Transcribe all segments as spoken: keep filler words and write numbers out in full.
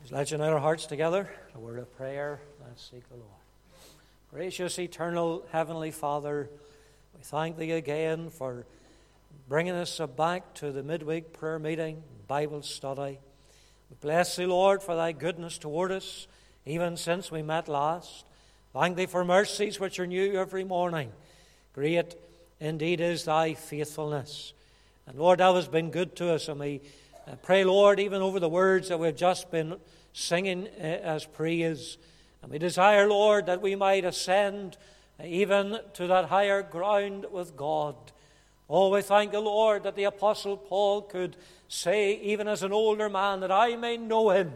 Let's unite our hearts together. A word of prayer. Let's seek the Lord. Gracious, eternal, heavenly Father, we thank Thee again for bringing us back to the midweek prayer meeting, Bible study. We bless Thee, Lord, for Thy goodness toward us, even since we met last. Thank Thee for mercies which are new every morning. Great indeed is Thy faithfulness. And Lord, Thou hast been good to us, and we pray, Lord, even over the words that we've just been singing as praise. And we desire, Lord, that we might ascend even to that higher ground with God. Oh, we thank the Lord that the Apostle Paul could say, even as an older man, that I may know Him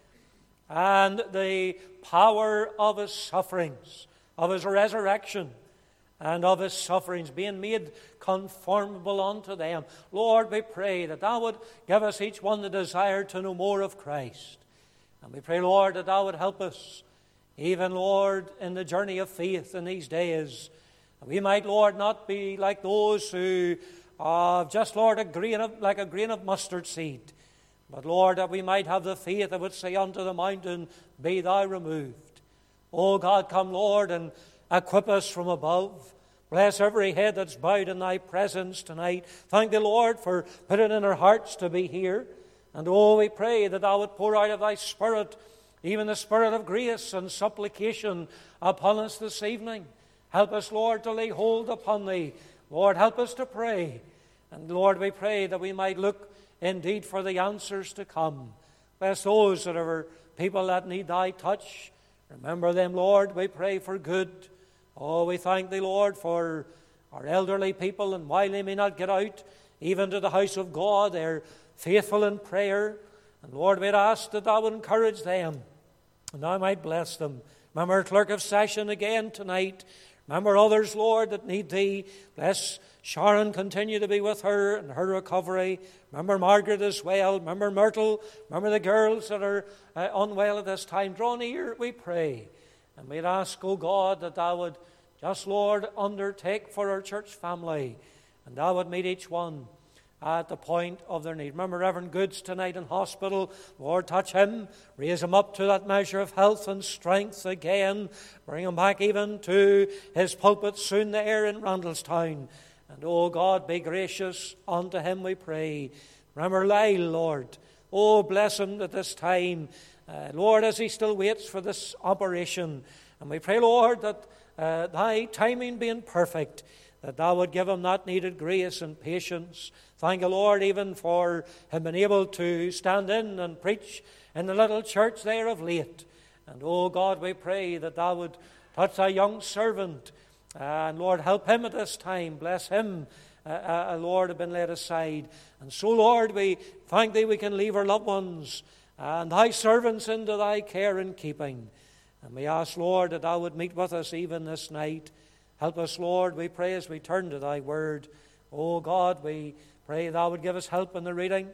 and the power of His sufferings, of His resurrection, and of His sufferings, being made conformable unto them. Lord, we pray that Thou would give us each one the desire to know more of Christ. And we pray, Lord, that Thou would help us, even, Lord, in the journey of faith in these days. And we might, Lord, not be like those who are just, Lord, a grain of, like a grain of mustard seed. But, Lord, that we might have the faith that would say unto the mountain, Be thou removed. Oh, God, come, Lord, and equip us from above. Bless every head that's bowed in Thy presence tonight. Thank Thee, Lord, for putting in our hearts to be here. And oh, we pray that Thou would pour out of Thy Spirit, even the Spirit of grace and supplication upon us this evening. Help us, Lord, to lay hold upon Thee. Lord, help us to pray. And Lord, we pray that we might look indeed for the answers to come. Bless those that are people that need Thy touch. Remember them, Lord, we pray for good. Oh, we thank Thee, Lord, for our elderly people, and while they may not get out even to the house of God, they're faithful in prayer. And Lord, we'd ask that Thou would encourage them, and Thou might bless them. Remember our clerk of session again tonight. Remember others, Lord, that need Thee. Bless Sharon, continue to be with her and her recovery. Remember Margaret as well. Remember Myrtle. Remember the girls that are uh, unwell at this time. Draw near, we pray. And we'd ask, O God, that Thou would just, Lord, undertake for our church family, and Thou would meet each one at the point of their need. Remember Reverend Goods tonight in hospital. Lord, touch him. Raise him up to that measure of health and strength again. Bring him back even to his pulpit soon there in Randallstown. And, oh God, be gracious unto him, we pray. Remember Lyle, Lord. Oh, bless him at this time. Uh, Lord, as he still waits for this operation. And we pray, Lord, that uh, Thy timing being perfect, that Thou would give him that needed grace and patience. Thank you, Lord, even for him being able to stand in and preach in the little church there of late. And, oh God, we pray that Thou would touch Thy young servant. And, Lord, help him at this time. Bless him, uh, uh, Lord, have been laid aside. And so, Lord, we thank Thee we can leave our loved ones and Thy servants into Thy care and keeping. And we ask, Lord, that Thou would meet with us even this night. Help us, Lord, we pray as we turn to Thy word. Oh God, we pray Thou would give us help in the reading.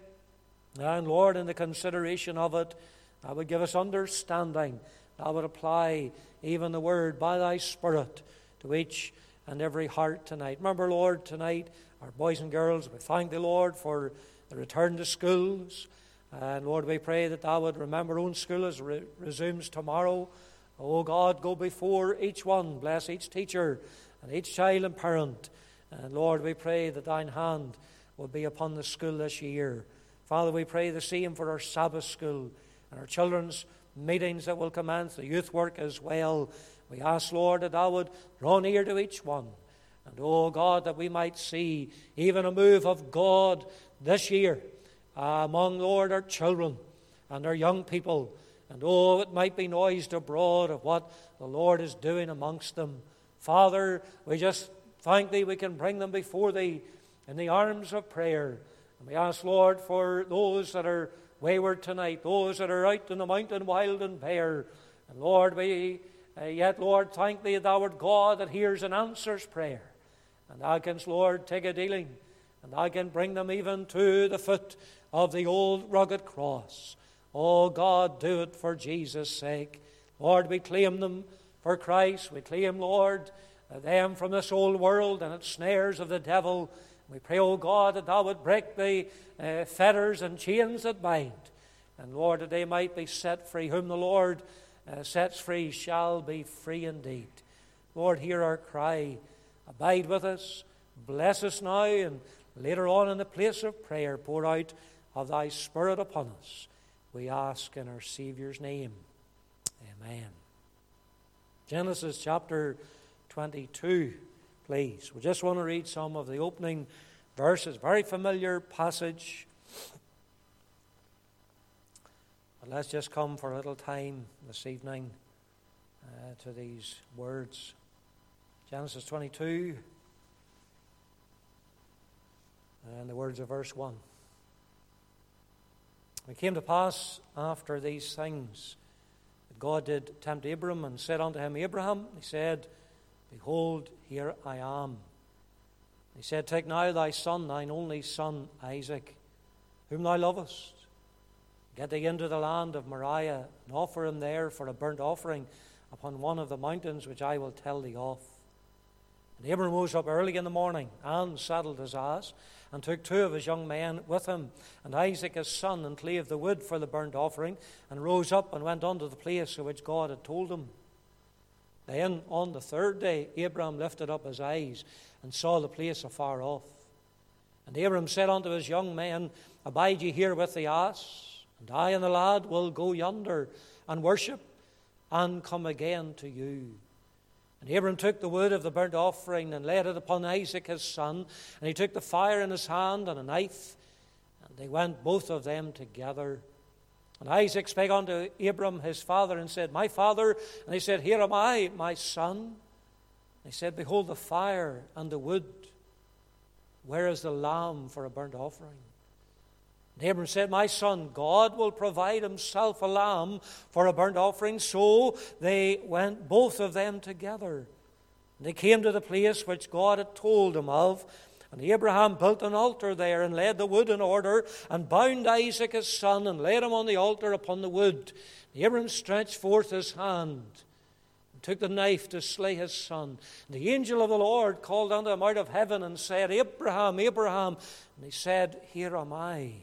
And Lord, in the consideration of it, Thou would give us understanding. Thou would apply even the word by Thy Spirit to each and every heart tonight. Remember, Lord, tonight, our boys and girls, we thank Thee, Lord, for the return to schools. And Lord, we pray that Thou would remember own school as it re- resumes tomorrow. Oh God, go before each one. Bless each teacher and each child and parent. And Lord, we pray that Thine hand will be upon the school this year. Father, we pray the same for our Sabbath school and our children's meetings that will commence, the youth work as well. We ask, Lord, that Thou would draw near to each one. And oh God, that we might see even a move of God this year uh, among, Lord, our children and our young people. And oh, it might be noised abroad of what the Lord is doing amongst them. Father, we just thank Thee we can bring them before Thee in the arms of prayer. And we ask, Lord, for those that are wayward tonight, those that are out in the mountain wild and bare. And Lord, we uh, yet, Lord, thank Thee Thou art God that hears and answers prayer. And Thou canst, Lord, take a dealing, and Thou can bring them even to the foot of the old rugged cross. Oh God, do it for Jesus' sake. Lord, we claim them for Christ. We claim, Lord, them from this old world and its snares of the devil. We pray, O God, that Thou would break the uh, fetters and chains that bind. And Lord, that they might be set free. Whom the Lord uh, sets free shall be free indeed. Lord, hear our cry. Abide with us. Bless us now, and later on in the place of prayer, pour out of thy Spirit upon us. We ask in our Saviour's name. Amen. Genesis chapter twenty-two, please. We just want to read some of the opening verses. Very familiar passage. But let's just come for a little time this evening uh, to these words. Genesis twenty-two, and the words of verse one. It came to pass after these things that God did tempt Abram and said unto him, Abraham, he said, Behold, here I am. He said, Take now thy son, thine only son, Isaac, whom thou lovest. Get thee into the land of Moriah, and offer him there for a burnt offering upon one of the mountains which I will tell thee of. And Abram rose up early in the morning, and saddled his ass, and took two of his young men with him, and Isaac his son, and clave the wood for the burnt offering, and rose up and went unto the place of which God had told him. Then on the third day Abram lifted up his eyes, and saw the place afar off. And Abram said unto his young men, Abide ye here with the ass, and I and the lad will go yonder, and worship, and come again to you. And Abram took the wood of the burnt offering, and laid it upon Isaac his son, and he took the fire in his hand, and a knife, and they went both of them together. And Isaac spake unto Abram his father, and said, My father. And he said, Here am I, my son. And he said, Behold the fire and the wood. Where is the lamb for a burnt offering? And Abram said, My son, God will provide himself a lamb for a burnt offering. So they went both of them together. And they came to the place which God had told him of. And Abraham built an altar there, and laid the wood in order, and bound Isaac his son, and laid him on the altar upon the wood. And Abraham stretched forth his hand, and took the knife to slay his son. And the angel of the Lord called unto him out of heaven, and said, Abraham, Abraham. And he said, Here am I.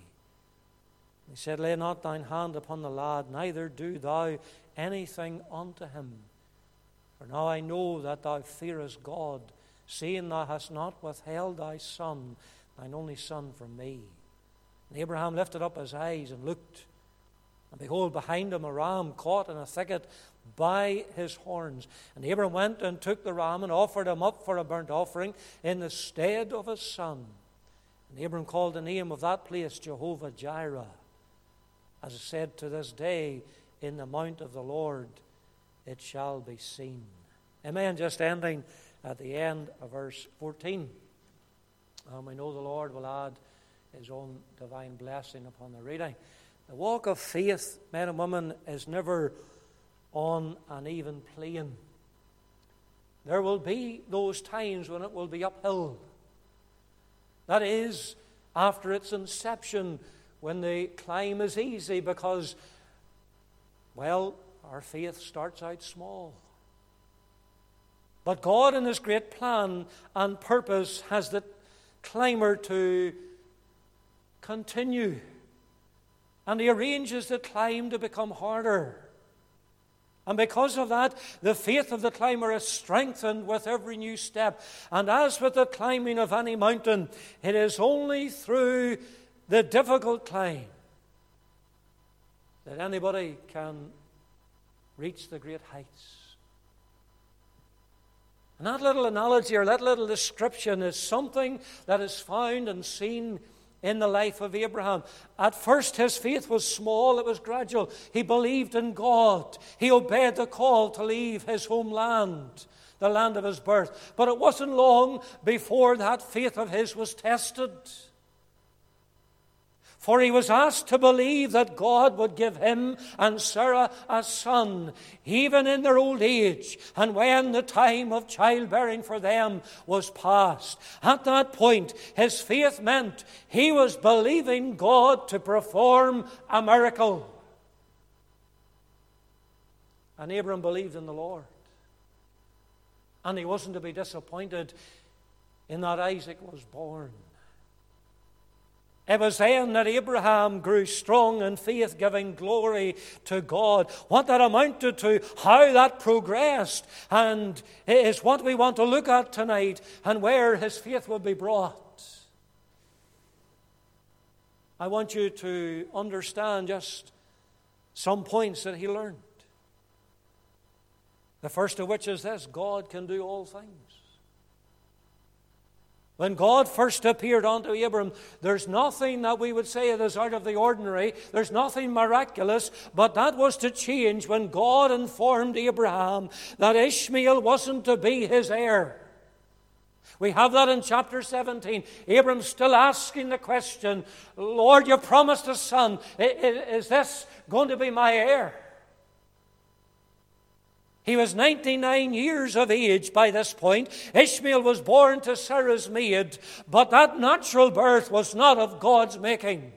He said, Lay not thine hand upon the lad, neither do thou anything unto him. For now I know that thou fearest God, seeing thou hast not withheld thy son, thine only son, from me. And Abraham lifted up his eyes and looked, and behold, behind him a ram caught in a thicket by his horns. And Abraham went and took the ram, and offered him up for a burnt offering in the stead of his son. And Abraham called the name of that place Jehovah Jireh, as is said to this day, In the mount of the Lord it shall be seen. Amen. Just ending at the end of verse fourteen. And we know the Lord will add his own divine blessing upon the reading. The walk of faith, men and women, is never on an even plane. There will be those times when it will be uphill. That is, after its inception, when the climb is easy, because, well, our faith starts out small. But God, in his great plan and purpose, has the climber to continue. And he arranges the climb to become harder. And because of that, the faith of the climber is strengthened with every new step. And as with the climbing of any mountain, it is only through the difficult climb that anybody can reach the great heights. And that little analogy, or that little description, is something that is found and seen in the life of Abraham. At first his faith was small, it was gradual. He believed in God. He obeyed the call to leave his homeland, the land of his birth. But it wasn't long before that faith of his was tested. For he was asked to believe that God would give him and Sarah a son, even in their old age, and when the time of childbearing for them was past. At that point, his faith meant he was believing God to perform a miracle. And Abram believed in the Lord. And he wasn't to be disappointed in that Isaac was born. It was then that Abraham grew strong in faith, giving glory to God. What that amounted to, how that progressed, and is what we want to look at tonight, and where his faith will be brought. I want you to understand just some points that he learned. The first of which is this: God can do all things. When God first appeared unto Abram, there's nothing that we would say that is out of the ordinary. There's nothing miraculous, but that was to change when God informed Abraham that Ishmael wasn't to be his heir. We have that in chapter seventeen. Abram's still asking the question, Lord, you promised a son. Is this going to be my heir? He was ninety-nine years of age by this point. Ishmael was born to Sarah's maid, but that natural birth was not of God's making.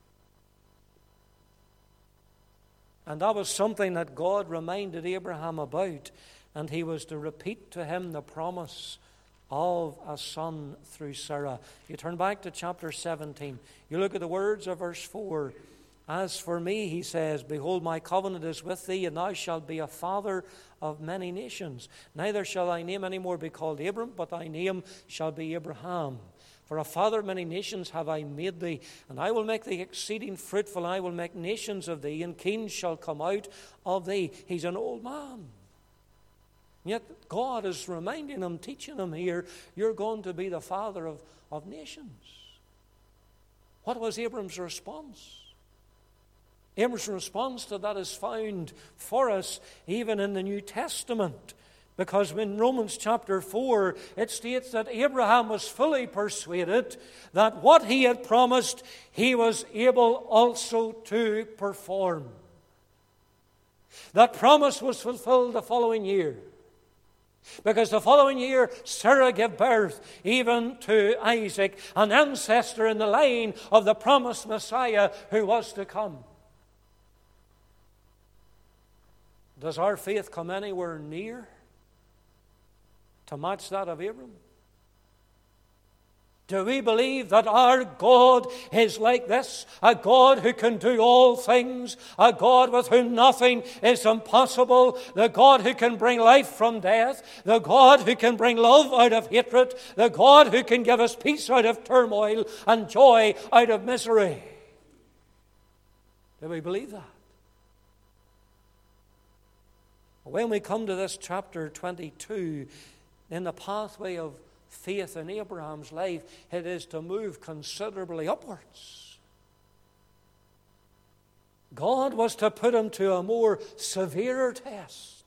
And that was something that God reminded Abraham about, and he was to repeat to him the promise of a son through Sarah. You turn back to chapter seventeen. You look at the words of verse four. As for me, he says, behold, my covenant is with thee, and thou shalt be a father of many nations. Neither shall thy name any more be called Abram, but thy name shall be Abraham. For a father of many nations have I made thee, and I will make thee exceeding fruitful, and I will make nations of thee, and kings shall come out of thee. He's an old man. Yet God is reminding him, teaching him here, you're going to be the father of, of nations. What was Abram's response? Abram's response to that is found for us even in the New Testament. Because in Romans chapter four, it states that Abraham was fully persuaded that what he had promised, he was able also to perform. That promise was fulfilled the following year. Because the following year, Sarah gave birth even to Isaac, an ancestor in the line of the promised Messiah who was to come. Does our faith come anywhere near to match that of Abram? Do we believe that our God is like this? A God who can do all things, a God with whom nothing is impossible, the God who can bring life from death, the God who can bring love out of hatred, the God who can give us peace out of turmoil and joy out of misery? Do we believe that? When we come to this chapter twenty-two, in the pathway of faith in Abraham's life, it is to move considerably upwards. God was to put him to a more severe test.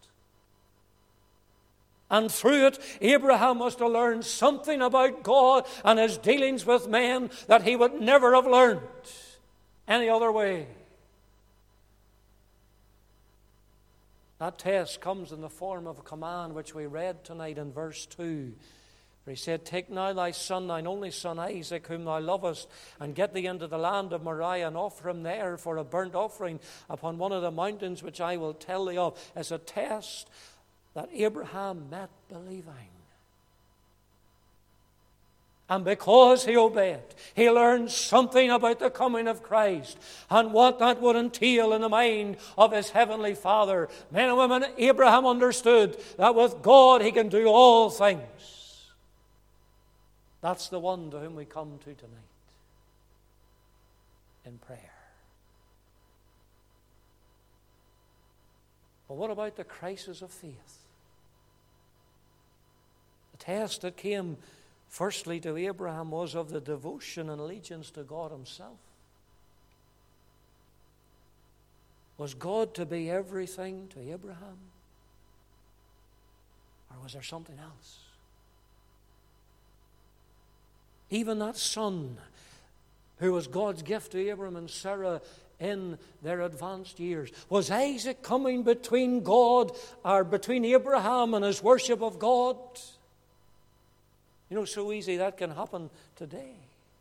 And through it, Abraham was to learn something about God and his dealings with men that he would never have learned any other way. That test comes in the form of a command which we read tonight in verse two. Where he said, take now thy son, thine only son Isaac, whom thou lovest, and get thee into the land of Moriah, and offer him there for a burnt offering upon one of the mountains which I will tell thee of. As a test that Abraham met believing. And because he obeyed, he learned something about the coming of Christ and what that would entail in the mind of his heavenly Father. Men and women, Abraham understood that with God he can do all things. That's the one to whom we come to tonight in prayer. But what about the crisis of faith? The test that came firstly to Abraham was of the devotion and allegiance to God himself. Was God to be everything to Abraham? Or was there something else? Even that son who was God's gift to Abraham and Sarah in their advanced years. Was Isaac coming between God or between Abraham and his worship of God? You know, so easy that can happen today.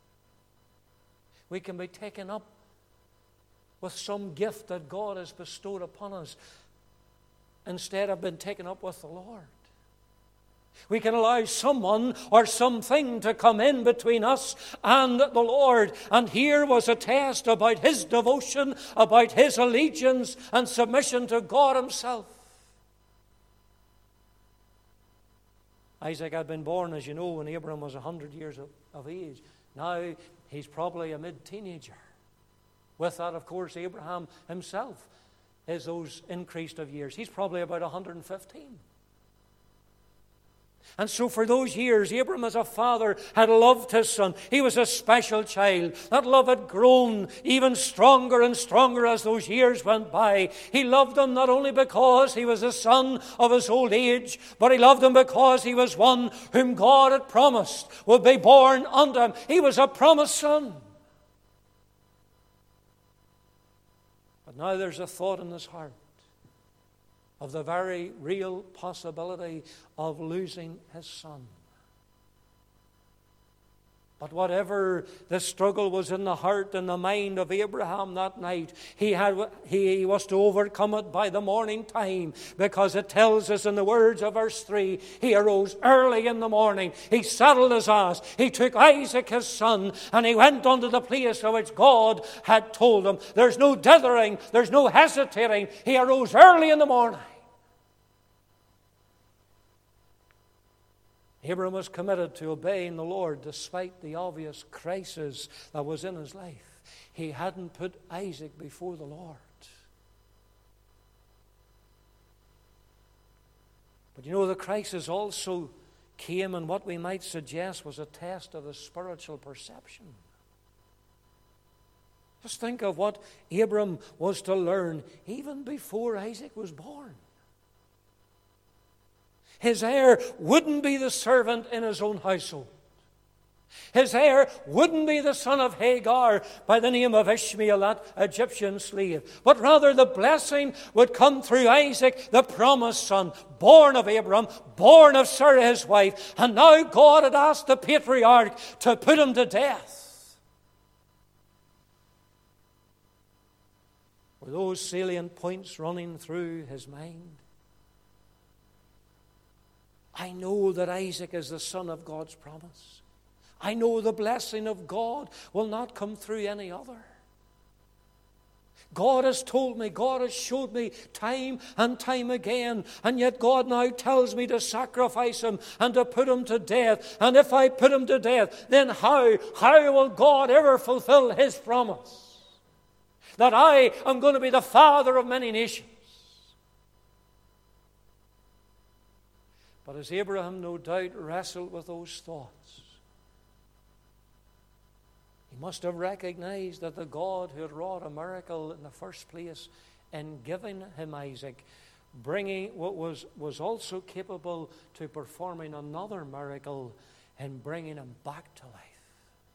We can be taken up with some gift that God has bestowed upon us instead of being taken up with the Lord. We can allow someone or something to come in between us and the Lord. And here was a test about his devotion, about his allegiance and submission to God himself. Isaac had been born, as you know, when Abraham was one hundred years of, of age. Now he's probably a mid-teenager. With that, of course, Abraham himself is those increased of years. He's probably about one hundred fifteen. And so for those years, Abraham as a father had loved his son. He was a special child. That love had grown even stronger and stronger as those years went by. He loved him not only because he was the son of his old age, but he loved him because he was one whom God had promised would be born unto him. He was a promised son. But now there's a thought in his heart of the very real possibility of losing his son. But whatever the struggle was in the heart and the mind of Abraham that night, he had he was to overcome it by the morning time, because it tells us in the words of verse three, he arose early in the morning, he saddled his ass, he took Isaac his son, and he went unto the place of which God had told him. There's no dithering, there's no hesitating. He arose early in the morning. Abraham was committed to obeying the Lord despite the obvious crisis that was in his life. He hadn't put Isaac before the Lord. But you know, the crisis also came in what we might suggest was a test of his spiritual perception. Just think of what Abraham was to learn even before Isaac was born. His heir wouldn't be the servant in his own household. His heir wouldn't be the son of Hagar by the name of Ishmael, that Egyptian slave. But rather the blessing would come through Isaac, the promised son, born of Abraham, born of Sarah his wife. And now God had asked the patriarch to put him to death. Were those salient points running through his mind? I know that Isaac is the son of God's promise. I know the blessing of God will not come through any other. God has told me, God has showed me time and time again, and yet God now tells me to sacrifice him and to put him to death. And if I put him to death, then how, how will God ever fulfill his promise? That I am going to be the father of many nations. But as Abraham no doubt wrestled with those thoughts, he must have recognized that the God who had wrought a miracle in the first place in giving him Isaac, bringing what was, was also capable to performing another miracle in bringing him back to life.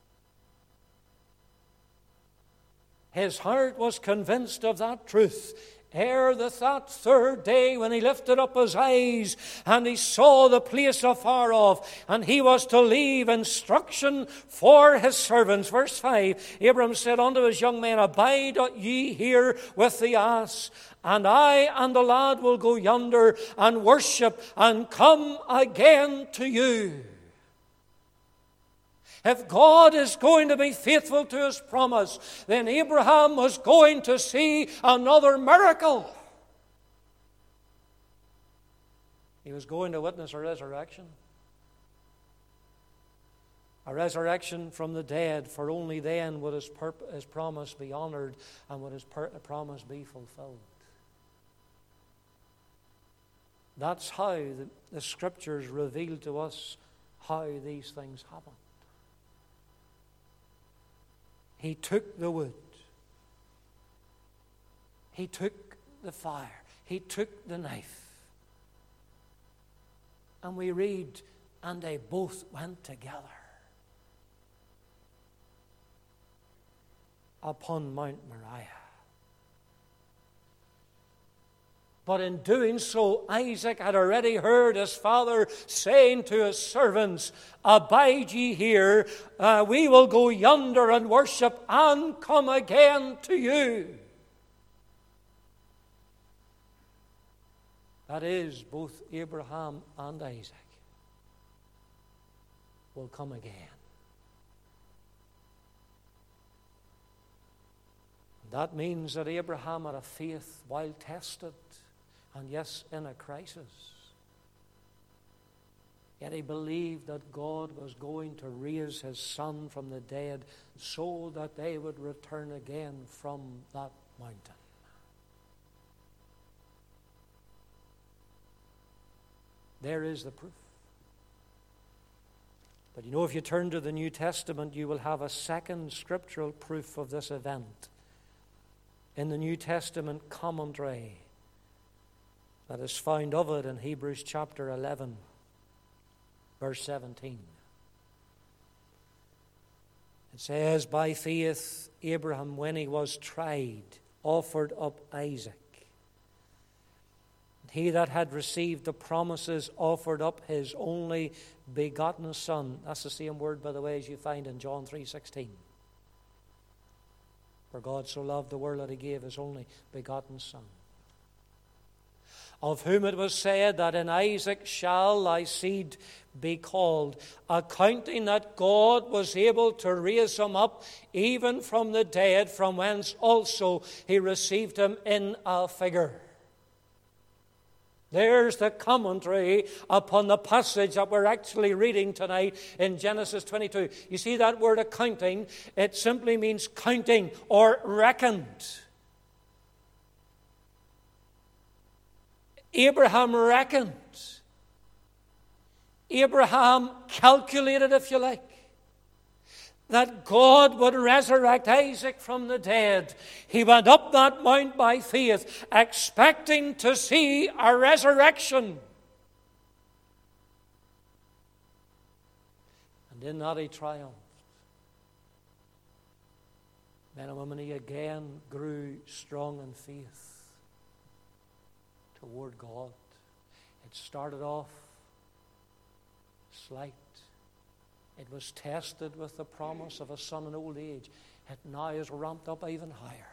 His heart was convinced of that truth. Ere the that third day, when he lifted up his eyes and he saw the place afar off, and he was to leave instruction for his servants. Verse five, Abram said unto his young men, Abide ye here with the ass, and I and the lad will go yonder and worship and come again to you. If God is going to be faithful to his promise, then Abraham was going to see another miracle. He was going to witness a resurrection. A resurrection from the dead, for only then would his, purpose, his promise be honored and would his per- promise be fulfilled. That's how the, the Scriptures reveal to us how these things happen. He took the wood. He took the fire. He took the knife. And we read, and they both went together upon Mount Moriah. But in doing so, Isaac had already heard his father saying to his servants, Abide ye here, uh, we will go yonder and worship and come again to you. That is, both Abraham and Isaac will come again. That means that Abraham had a faith while tested, and yes, in a crisis. Yet he believed that God was going to raise his son from the dead so that they would return again from that mountain. There is the proof. But you know, if you turn to the New Testament, you will have a second scriptural proof of this event in the New Testament commentary that is found of it in Hebrews chapter eleven, verse seventeen. It says, by faith Abraham, when he was tried, offered up Isaac. He that had received the promises offered up his only begotten son. That's the same word, by the way, as you find in John three sixteen. For God so loved the world that he gave his only begotten son. Of whom it was said that in Isaac shall thy seed be called, accounting that God was able to raise him up even from the dead, from whence also he received him in a figure. There's the commentary upon the passage that we're actually reading tonight in Genesis twenty-two. You see that word accounting? It simply means counting or reckoned. Abraham reckoned. Abraham calculated, if you like, that God would resurrect Isaac from the dead. He went up that mount by faith, expecting to see a resurrection. And in that he triumphed. Men and women, he again grew strong in faith toward God. It started off slight. It was tested with the promise of a son in old age. It now is ramped up even higher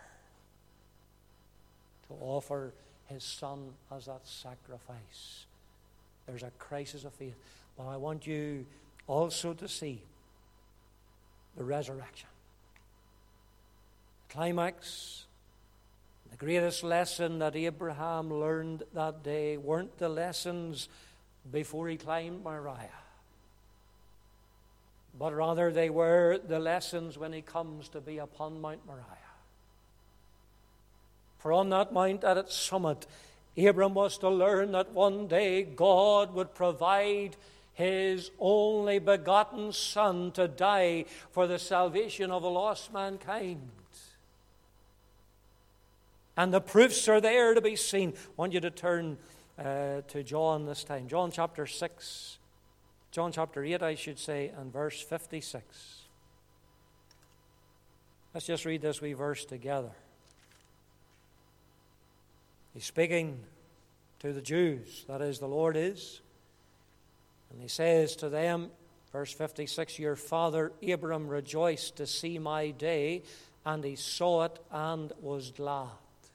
to offer his son as that sacrifice. There's a crisis of faith. But I want you also to see the resurrection. The climax, the greatest lesson that Abraham learned that day weren't the lessons before he climbed Moriah, but rather they were the lessons when he comes to be upon Mount Moriah. For on that mount at its summit, Abram was to learn that one day God would provide his only begotten son to die for the salvation of a lost mankind. And the proofs are there to be seen. I want you to turn uh, to John this time. John chapter six. John chapter eight, I should say, and verse fifty-six. Let's just read this wee verse together. He's speaking to the Jews, that is, the Lord is. And he says to them, verse fifty-six, your father Abram rejoiced to see my day, and he saw it and was glad.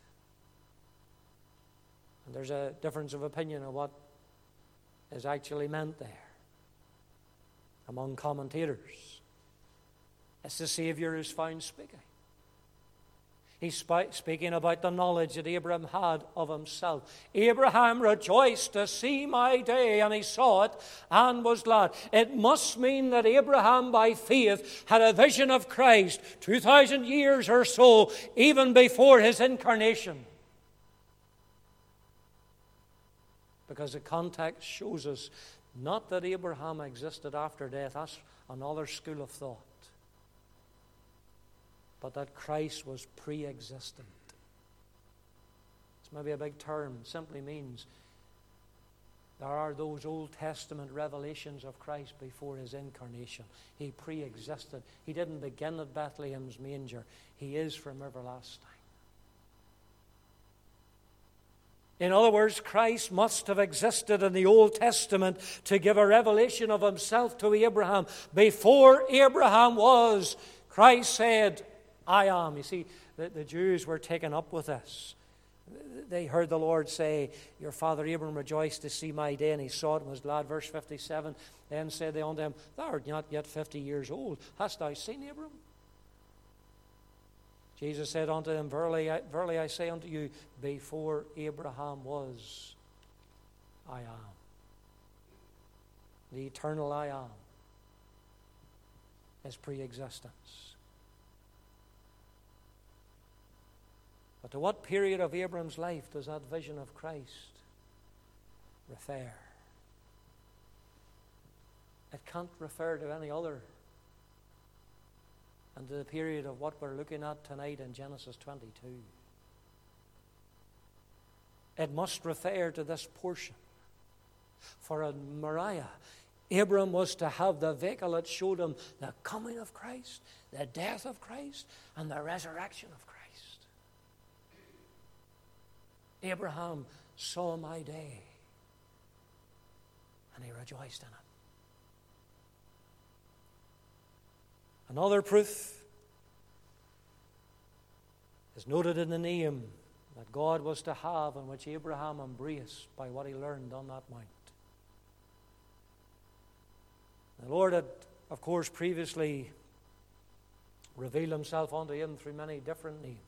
And there's a difference of opinion of what is actually meant there among commentators. It's the Savior who's found speaking. He's sp- speaking about the knowledge that Abraham had of himself. Abraham rejoiced to see my day, and he saw it and was glad. It must mean that Abraham, by faith, had a vision of Christ two thousand years or so, even before his incarnation. Because the context shows us not that Abraham existed after death, that's another school of thought, but that Christ was pre-existent. It's maybe a big term. It simply means there are those Old Testament revelations of Christ before his incarnation. He pre-existed. He didn't begin at Bethlehem's manger. He is from everlasting. In other words, Christ must have existed in the Old Testament to give a revelation of himself to Abraham. Before Abraham was, Christ said, I am. You see, the, the Jews were taken up with this. They heard the Lord say, your father Abram rejoiced to see my day, and he saw it and was glad. Verse fifty-seven, then said they unto him, thou art not yet fifty years old. Hast thou seen Abram? Jesus said unto them, Verily I, verily I say unto you, before Abraham was, I am. The eternal I am is pre-existence. But to what period of Abram's life does that vision of Christ refer? It can't refer to any other than to the period of what we're looking at tonight in Genesis twenty-two. It must refer to this portion. For in Moriah, Abram was to have the vehicle that showed him the coming of Christ, the death of Christ, and the resurrection of Christ. Abraham saw my day, and he rejoiced in it. Another proof is noted in the name that God was to have, and which Abraham embraced by what he learned on that mount. The Lord had, of course, previously revealed himself unto him through many different names.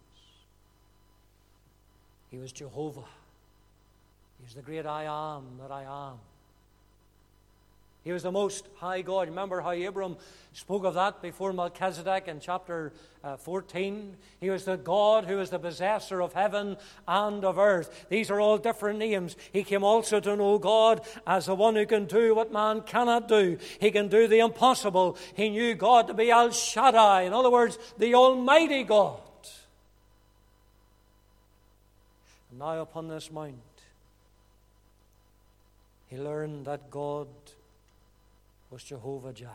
He was Jehovah. He was the great I am that I am. He was the Most High God. Remember how Abram spoke of that before Melchizedek in chapter uh, fourteen? He was the God who is the possessor of heaven and of earth. These are all different names. He came also to know God as the one who can do what man cannot do. He can do the impossible. He knew God to be El Shaddai. In other words, the Almighty God. And now upon this mount, he learned that God was Jehovah Jireh.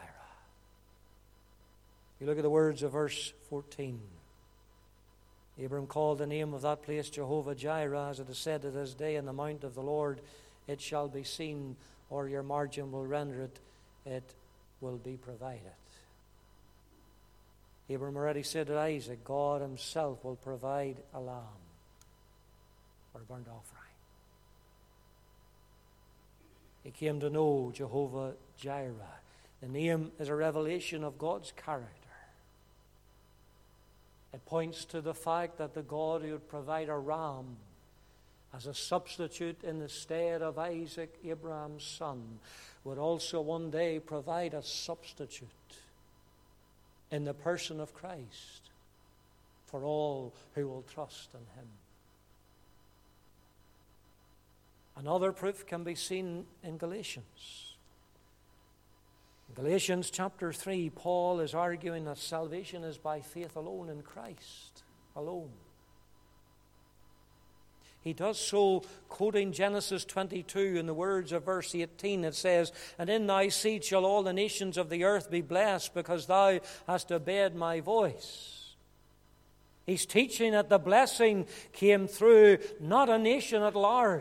You look at the words of verse fourteen. Abram called the name of that place Jehovah Jireh, as it is said to this day, in the mount of the Lord it shall be seen, or your margin will render it, it will be provided. Abram already said to Isaac, God himself will provide a lamb for a burnt offering. He came to know Jehovah Jireh. The name is a revelation of God's character. It points to the fact that the God who would provide a ram as a substitute in the stead of Isaac, Abraham's son, would also one day provide a substitute in the person of Christ for all who will trust in him. Another proof can be seen in Galatians. In Galatians chapter three, Paul is arguing that salvation is by faith alone in Christ alone. He does so quoting Genesis twenty-two in the words of verse eighteen. It says, and in thy seed shall all the nations of the earth be blessed, because thou hast obeyed my voice. He's teaching that the blessing came through not a nation at large,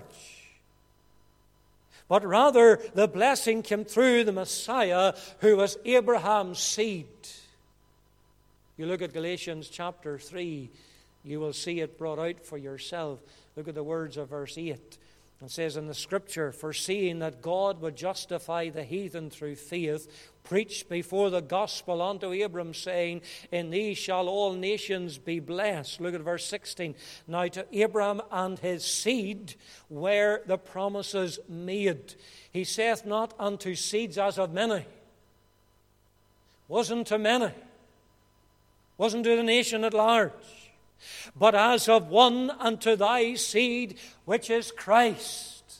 but rather the blessing came through the Messiah, who was Abraham's seed. You look at Galatians chapter three, you will see it brought out for yourself. Look at the words of verse eight. It says in the Scripture, foreseeing that God would justify the heathen through faith, preached before the gospel unto Abram, saying, in thee shall all nations be blessed. Look at verse sixteen. Now to Abram and his seed were the promises made. He saith not unto seeds as of many. Wasn't to many. Wasn't to the nation at large. But as of one unto thy seed, which is Christ.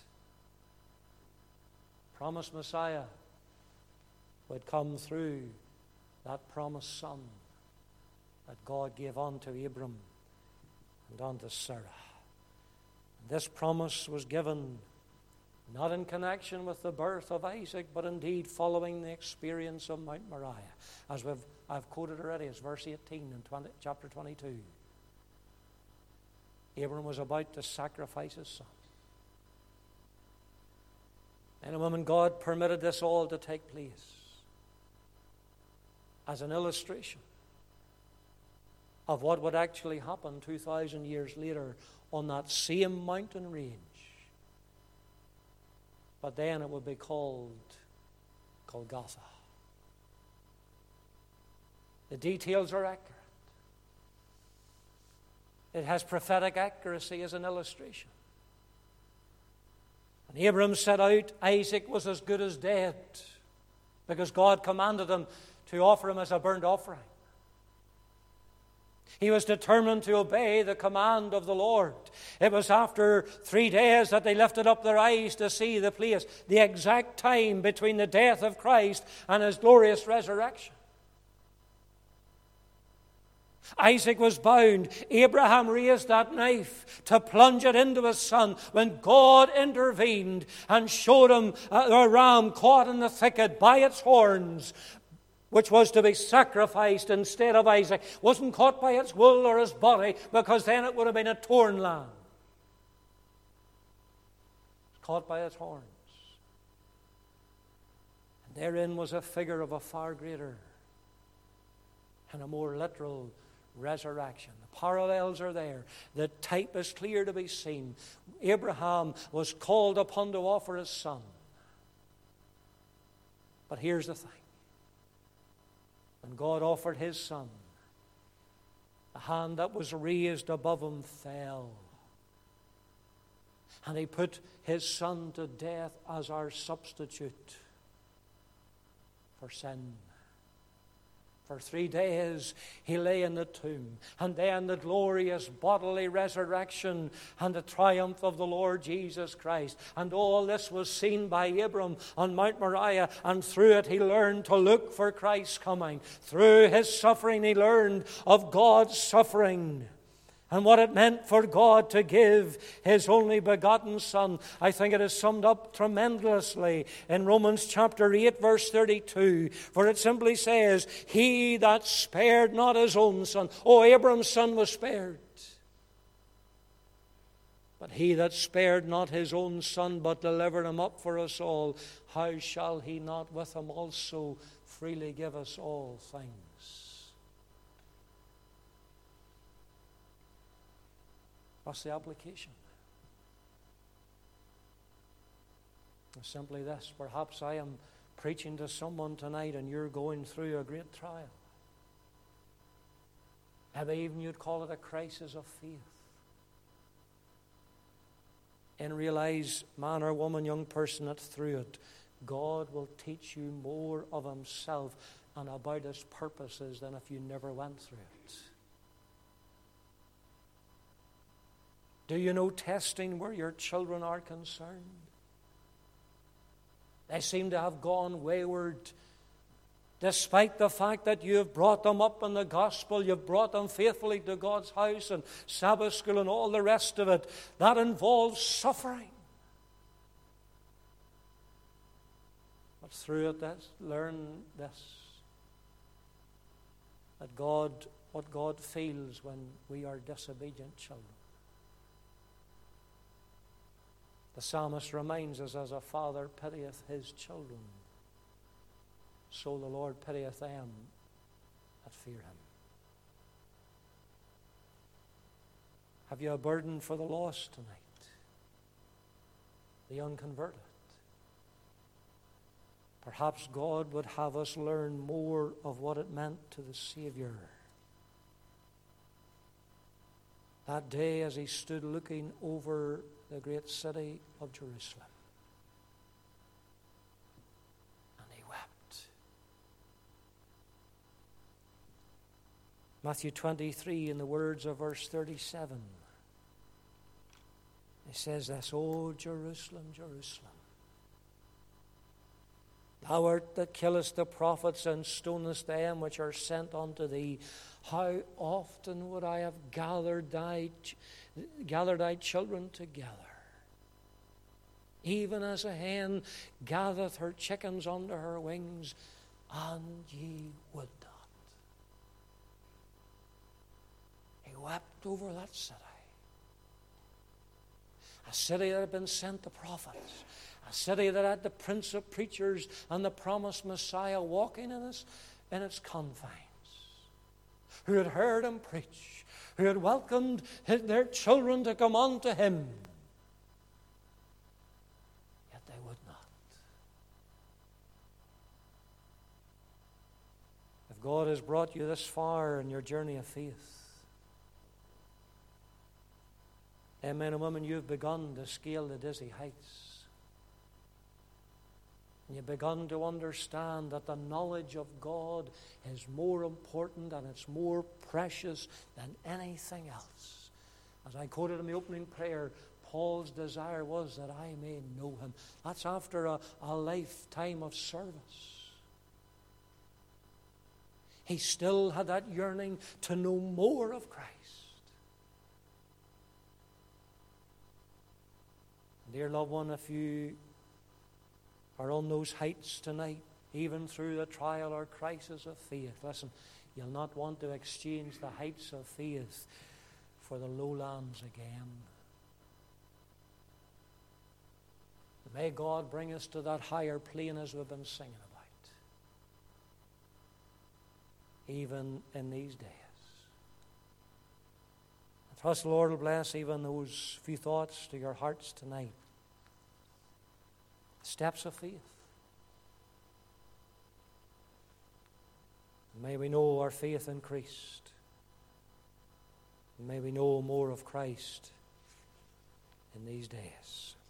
Promised Messiah would come through that promised Son that God gave unto Abram and unto Sarah. And this promise was given not in connection with the birth of Isaac, but indeed following the experience of Mount Moriah. As we've, I've quoted already, it's verse eighteen in twenty, chapter twenty-two. Abram was about to sacrifice his son. And a woman, God permitted this all to take place as an illustration of what would actually happen two thousand years later on that same mountain range. But then it would be called Golgotha. The details are accurate. It has prophetic accuracy as an illustration. When Abram set out, Isaac was as good as dead, because God commanded him to offer him as a burnt offering. He was determined to obey the command of the Lord. It was after three days that they lifted up their eyes to see the place, the exact time between the death of Christ and his glorious resurrection. Isaac was bound. Abraham raised that knife to plunge it into his son when God intervened and showed him a ram caught in the thicket by its horns, which was to be sacrificed instead of Isaac. Wasn't caught by its wool or his body, because then it would have been a torn lamb. Caught by its horns. And therein was a figure of a far greater and a more literal resurrection. The parallels are there. The type is clear to be seen. Abraham was called upon to offer his son. But here's the thing. When God offered his son, the hand that was raised above him fell. And he put his son to death as our substitute for sin. For three days he lay in the tomb. And then the glorious bodily resurrection and the triumph of the Lord Jesus Christ. And all this was seen by Abram on Mount Moriah. And through it he learned to look for Christ's coming. Through his suffering he learned of God's suffering and what it meant for God to give his only begotten Son. I think it is summed up tremendously in Romans chapter eight, verse thirty-two. For it simply says, he that spared not his own son. Oh, Abram's son was spared. But he that spared not his own son, but delivered him up for us all, how shall he not with him also freely give us all things? What's the application? It's simply this. Perhaps I am preaching to someone tonight and you're going through a great trial. Maybe even you'd call it a crisis of faith. And realize, man or woman, young person, that through it, God will teach you more of himself and about his purposes than if you never went through it. Do you know testing where your children are concerned? They seem to have gone wayward, despite the fact that you have brought them up in the gospel, you've brought them faithfully to God's house and Sabbath school and all the rest of it. That involves suffering. But through it, let's learn this, that God, what God feels when we are disobedient children. The psalmist reminds us, as a father pitieth his children, so the Lord pitieth them that fear him. Have you a burden for the lost tonight? The unconverted? Perhaps God would have us learn more of what it meant to the Savior. That day as he stood looking over the great city of Jerusalem. And he wept. Matthew twenty-three, in the words of verse thirty-seven, he says this, O Jerusalem, Jerusalem, thou art that killest the prophets and stonest them which are sent unto thee. How often would I have gathered thy, gathered thy children together, even as a hen gathereth her chickens under her wings, and ye would not. He wept over that city. A city that had been sent the prophets. A city that had the Prince of Preachers and the promised Messiah walking in its, in its confines. who had heard him preach, who had welcomed his, their children to come unto him. Yet they would not. If God has brought you this far in your journey of faith, and men and women, you've begun to scale the dizzy heights. And you've begun to understand that the knowledge of God is more important and it's more precious than anything else. As I quoted in the opening prayer, Paul's desire was that I may know him. That's after a, a lifetime of service. He still had that yearning to know more of Christ. Dear loved one, if you are on those heights tonight, even through the trial or crisis of faith, listen, you'll not want to exchange the heights of faith for the lowlands again. May God bring us to that higher plane as we've been singing about, even in these days. I trust the Lord will bless even those few thoughts to your hearts tonight. Steps of faith. May we know our faith increased. May we know more of Christ in these days.